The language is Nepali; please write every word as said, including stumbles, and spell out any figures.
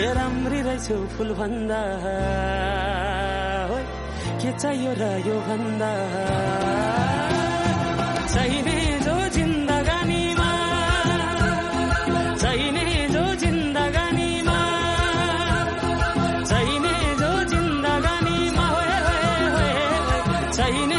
राम्री रहेछौ फुल भन्दा के चाहियो र यो भन्दा चाहिने जो जिन्दगानीमा चाहिने जो जिन्दगानीमा चाहिने जो जिन्दगानीमा चाहिने